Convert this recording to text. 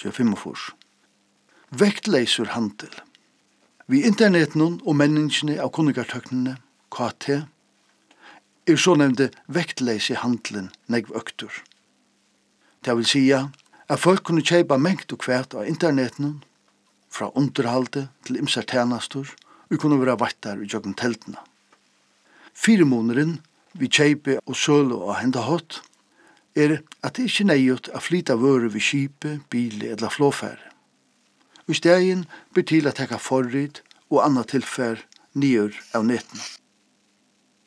25. Vektleisur handel. Vi interneten og menneskene av kunnigartøknene, KT, så nevnte vektleise handelen negv øktur. Det vil sige at folk kunne kjeipa mengt og kvært av interneten, fra underhalde til imsar tjenastor, og kunne være vattar i jøgn teltene. Firemåneren vi kjeipe og søle og henda hot, at det ikke nøyot å flyta vøre ved skipe, bile eller flåfære. I stegen blir til å tekka forrid og anna tilfær nyer av netene.